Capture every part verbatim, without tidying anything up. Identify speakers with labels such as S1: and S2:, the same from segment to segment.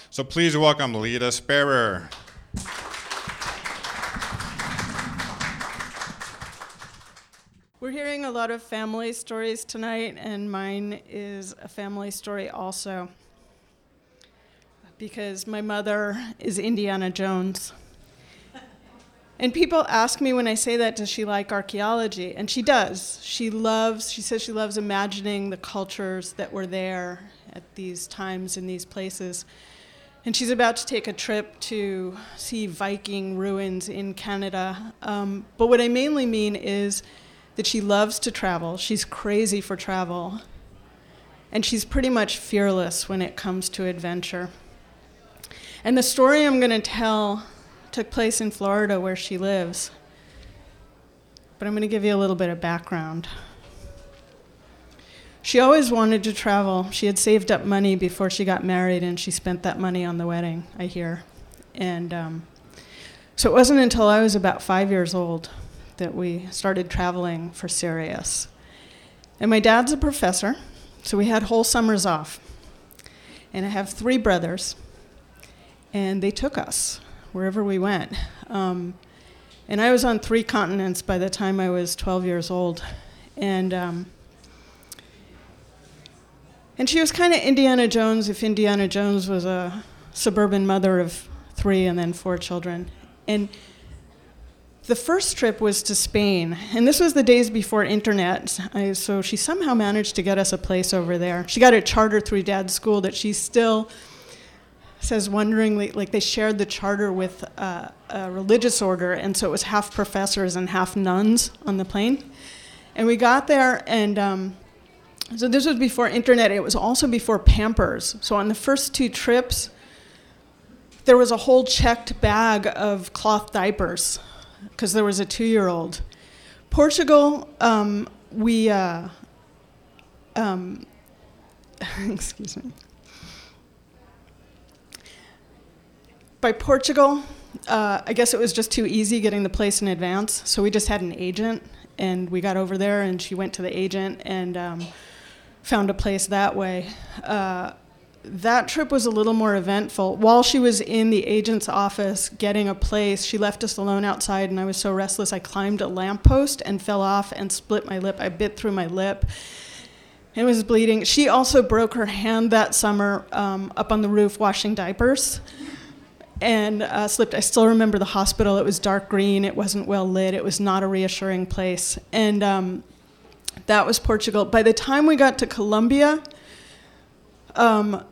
S1: So please welcome Lita Sparrow.
S2: We're hearing a lot of family stories tonight, and mine is a family story also, because my mother is Indiana Jones. And people ask me when I say that, does she like archaeology? And she does. She loves, she says she loves imagining the cultures that were there at these times in these places. And she's about to take a trip to see Viking ruins in Canada. Um, but what I mainly mean is that she loves to travel. She's crazy for travel. And she's pretty much fearless when it comes to adventure. And the story I'm going to tell took place in Florida where she lives. But I'm going to give you a little bit of background. She always wanted to travel. She had saved up money before she got married, and she spent that money on the wedding, I hear. And um, so it wasn't until I was about five years old that we started traveling for serious. And my dad's a professor, so we had whole summers off. And I have three brothers, and they took us wherever we went. Um, and I was on three continents by the time I was twelve years old. And um, and she was kind of Indiana Jones if Indiana Jones was a suburban mother of three and then four children. And the first trip was to Spain, and this was the days before internet, I, so she somehow managed to get us a place over there. She got a charter through Dad's school that she still says wonderingly, like they shared the charter with uh, a religious order, and so it was half professors and half nuns on the plane. And we got there, and um, so this was before internet. It was also before Pampers. So on the first two trips, there was a whole checked bag of cloth diapers, because there was a two-year-old. Portugal, um, we, uh, um, excuse me. By Portugal, uh, I guess it was just too easy getting the place in advance, so we just had an agent, and we got over there, and she went to the agent and um, found a place that way. Uh, That trip was a little more eventful. While she was in the agent's office getting a place, she left us alone outside, and I was so restless I climbed a lamppost and fell off and split my lip. I bit through my lip. It was bleeding. She also broke her hand that summer um, up on the roof washing diapers and uh, slipped. I still remember the hospital. It was dark green. It wasn't well lit. It was not a reassuring place. And um, that was Portugal. By the time we got to Colombia, um,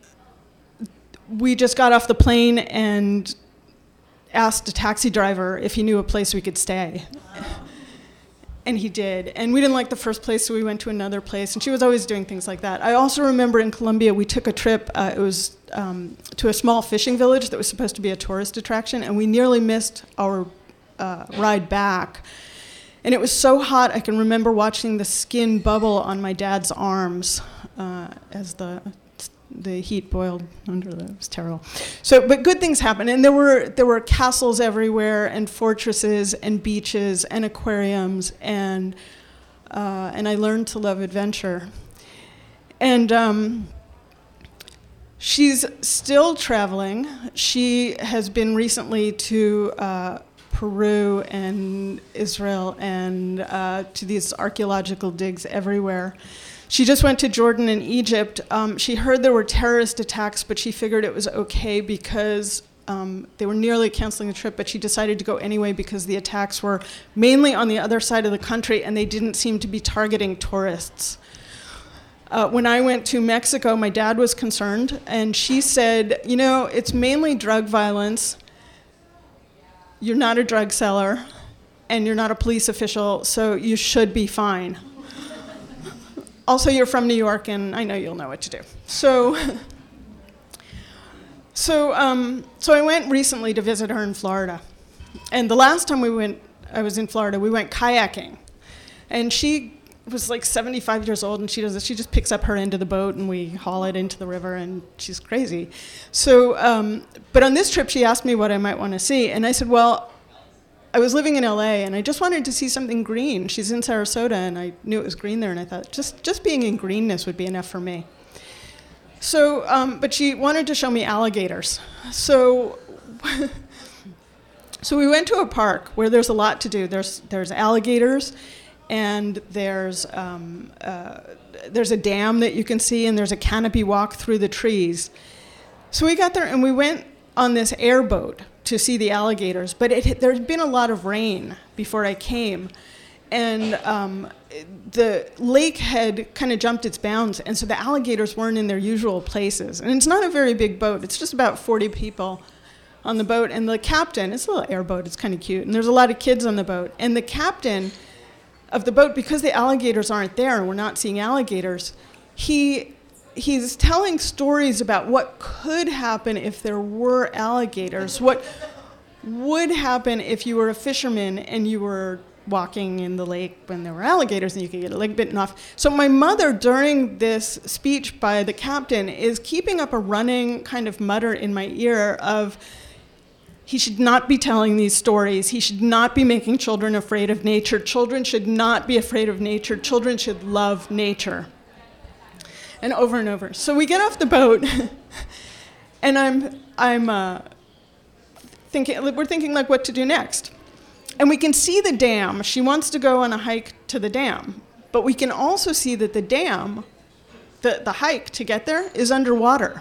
S2: we just got off the plane and asked a taxi driver if he knew a place we could stay. And he did. And we didn't like the first place, so we went to another place. And she was always doing things like that. I also remember in Colombia, we took a trip. Uh, it was um, to a small fishing village that was supposed to be a tourist attraction, and we nearly missed our uh, ride back. And it was so hot, I can remember watching the skin bubble on my dad's arms uh, as the the heat boiled under them. It was terrible. So, but good things happened, and there were there were castles everywhere, and fortresses, and beaches, and aquariums, and uh, and I learned to love adventure. And um, she's still traveling. She has been recently to uh, Peru and Israel, and uh, to these archaeological digs everywhere. She just went to Jordan and Egypt. Um, she heard there were terrorist attacks, but she figured it was okay because um, they were nearly canceling the trip, but she decided to go anyway because the attacks were mainly on the other side of the country, and they didn't seem to be targeting tourists. Uh, when I went to Mexico, my dad was concerned, and she said, you know, it's mainly drug violence. You're not a drug seller, and you're not a police official, so you should be fine. Also, you're from New York, and I know you'll know what to do. So, so, um, so I went recently to visit her in Florida. And the last time we went, I was in Florida, we went kayaking. And she was like seventy-five years old, and she does this. She just picks up her end of the boat, and we haul it into the river, and she's crazy. So, um, but on this trip, she asked me what I might want to see. And I said, well, I was living in L A, and I just wanted to see something green. She's in Sarasota, and I knew it was green there, and I thought just, just being in greenness would be enough for me. So, um, but she wanted to show me alligators. So, so we went to a park where there's a lot to do. There's there's alligators, and there's um, uh, there's a dam that you can see, and there's a canopy walk through the trees. So we got there, and we went on this airboat to see the alligators. But it, there had been a lot of rain before I came, and um, the lake had kind of jumped its bounds, and so the alligators weren't in their usual places. And it's not a very big boat. It's just about forty people on the boat, and the captain, it's a little airboat, it's kind of cute, and there's a lot of kids on the boat. And the captain of the boat, because the alligators aren't there and we're not seeing alligators, he he's telling stories about what could happen if there were alligators, what would happen if you were a fisherman and you were walking in the lake when there were alligators and you could get a leg bitten off. So my mother, during this speech by the captain, is keeping up a running kind of mutter in my ear of, he should not be telling these stories. He should not be making children afraid of nature. Children should not be afraid of nature. Children should love nature. And over and over. So we get off the boat, and I'm I'm uh, thinking we're thinking like what to do next. And we can see the dam. She wants to go on a hike to the dam, but we can also see that the dam, the the hike to get there, is underwater.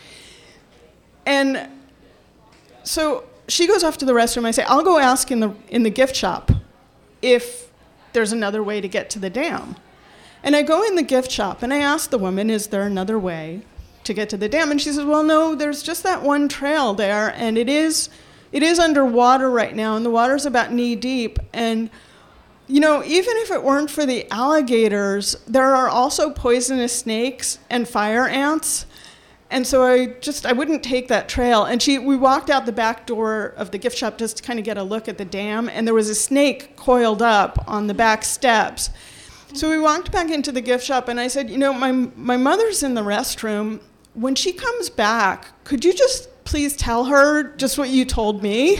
S2: And so she goes off to the restroom. I say, I'll go ask in the in the gift shop if there's another way to get to the dam. And I go in the gift shop, and I ask the woman, is there another way to get to the dam? And she says, well, no, there's just that one trail there, and it is it is underwater right now, and the water's about knee deep. And, you know, even if it weren't for the alligators, there are also poisonous snakes and fire ants. And so I just, I wouldn't take that trail. And she, we walked out the back door of the gift shop just to kind of get a look at the dam, and there was a snake coiled up on the back steps. So we walked back into the gift shop, and I said, you know, my my mother's in the restroom. When she comes back, could you just please tell her just what you told me?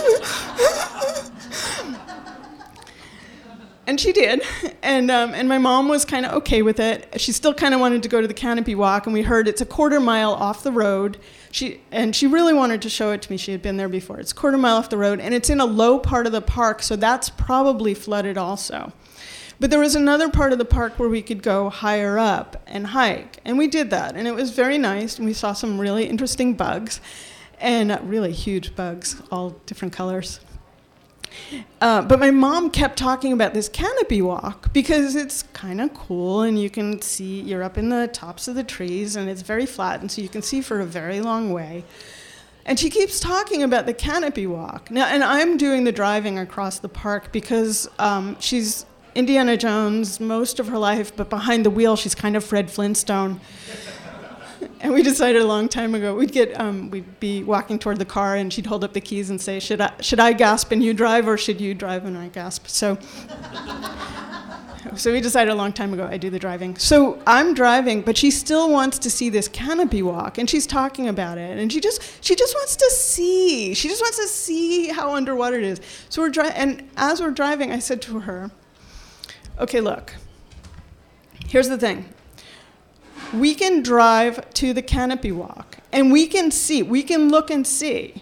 S2: And she did, and um, and my mom was kind of okay with it. She still kind of wanted to go to the canopy walk, and we heard it's a quarter mile off the road. She and she really wanted to show it to me. She had been there before. It's a quarter mile off the road, and it's in a low part of the park, so that's probably flooded also. But there was another part of the park where we could go higher up and hike, and we did that, and it was very nice, and we saw some really interesting bugs, and uh, really huge bugs, all different colors. Uh, but my mom kept talking about this canopy walk because it's kind of cool, and you can see, you're up in the tops of the trees, and it's very flat, and so you can see for a very long way. And she keeps talking about the canopy walk. Now, and I'm doing the driving across the park because um, she's Indiana Jones most of her life, but behind the wheel, she's kind of Fred Flintstone. And we decided a long time ago, we'd get, um, we'd be walking toward the car, and she'd hold up the keys and say, should I, should I gasp and you drive, or should you drive and I gasp? So, so we decided a long time ago, I do the driving. So I'm driving, but she still wants to see this canopy walk, and she's talking about it, and she just, she just wants to see. She just wants to see how underwater it is. So we're driving, and as we're driving, I said to her, okay, look, here's the thing. We can drive to the canopy walk, and we can see, we can look and see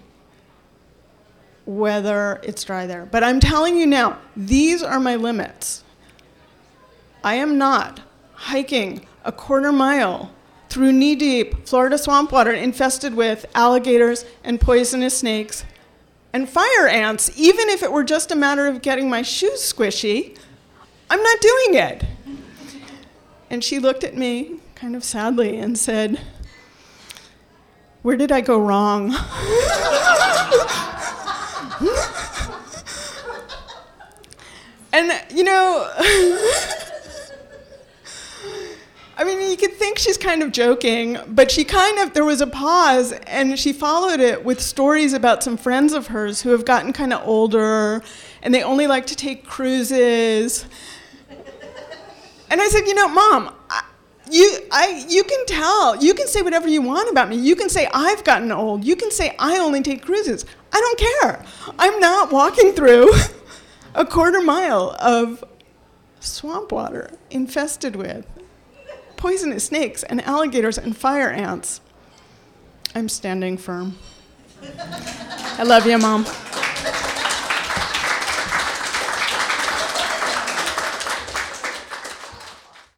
S2: whether it's dry there. But I'm telling you now, these are my limits. I am not hiking a quarter mile through knee-deep Florida swamp water infested with alligators and poisonous snakes and fire ants, even if it were just a matter of getting my shoes squishy. I'm not doing it. And she looked at me kind of sadly and said, where did I go wrong? And, you know, I mean, you could think she's kind of joking, but she kind of, there was a pause, and she followed it with stories about some friends of hers who have gotten kind of older, and they only like to take cruises. And I said, you know, Mom, I, you, I, you can tell. You can say whatever you want about me. You can say I've gotten old. You can say I only take cruises. I don't care. I'm not walking through a quarter mile of swamp water infested with poisonous snakes and alligators and fire ants. I'm standing firm. I love you, Mom.